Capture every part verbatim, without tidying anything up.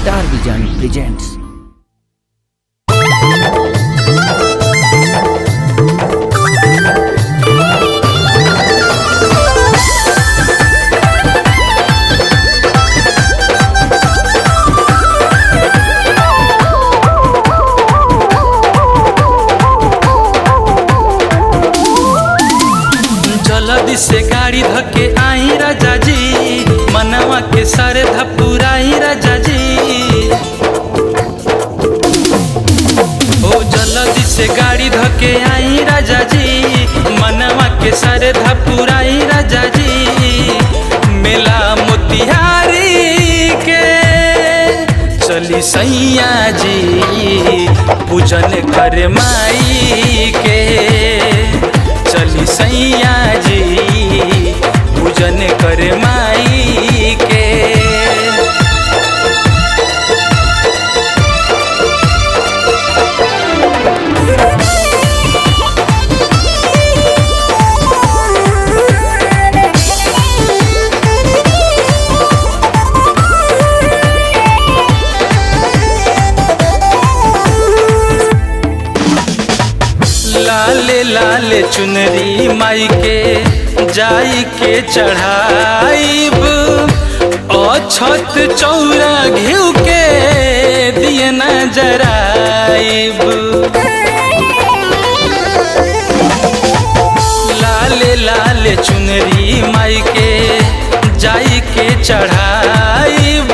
Star vision presents. जल्दी से गाड़ी धके आई राजा जी, मनवा के सारे धपुराई राजा जी। ओ जल्दी से गाड़ी धके आई राजा जी, मनवा के सारे धपुराई राजा जी। मेला मोतिहारी के चली सैया जी, पूजन कर माई के चली सैया जी, पूजन कर माई के। लाले लाले चुनरी माई के जाई के चढ़ाइब, अछत चौरा घिउ के दिए न जराइब। लाले लाले चुनरी माई के जाई के चढ़ाइब,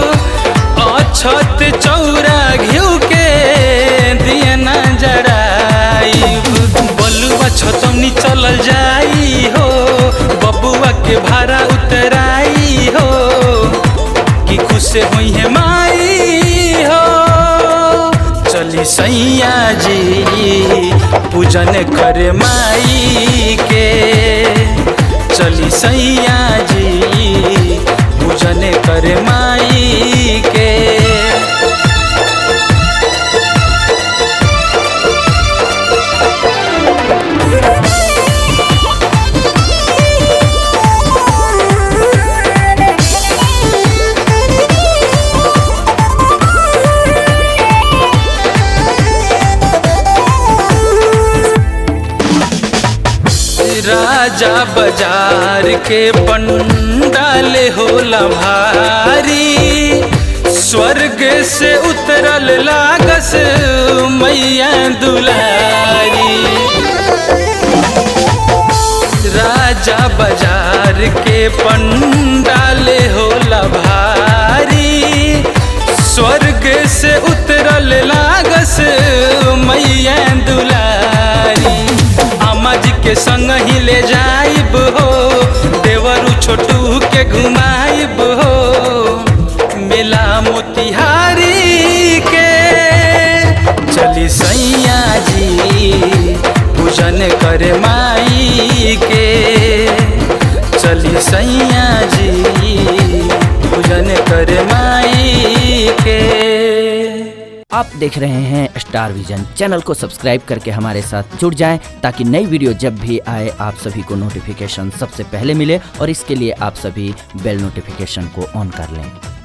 अछत चौरा घिउ के दिए न जराइब। बलुआ छतौनी चलल जाई हो, बबुआ के भाड़ा उतराई हो, कि खुश हुई है माई हो। चली सैया जी, पूजन कर माई के चली सैया जी, पूजन कर माई के। राजा बाजार के पंडाल होला भारी, स्वर्ग से उतरल लागस मैया दुलारी। राजा बाजार के पंडाल होला भारी, स्वर्ग से उतरल लागस मैया दुलारी। जी के संग ही ले जाइब हो, देवरू छोटू के घुमाइब हो। मेला मोतिहारी के चली सैया जी, पूजन कर माई के चली सैया जी, पूजन कर माई के। आप देख रहे हैं स्टार विजन। चैनल को सब्सक्राइब करके हमारे साथ जुड़ जाएं, ताकि नई वीडियो जब भी आए आप सभी को नोटिफिकेशन सबसे पहले मिले, और इसके लिए आप सभी बेल नोटिफिकेशन को ऑन कर लें।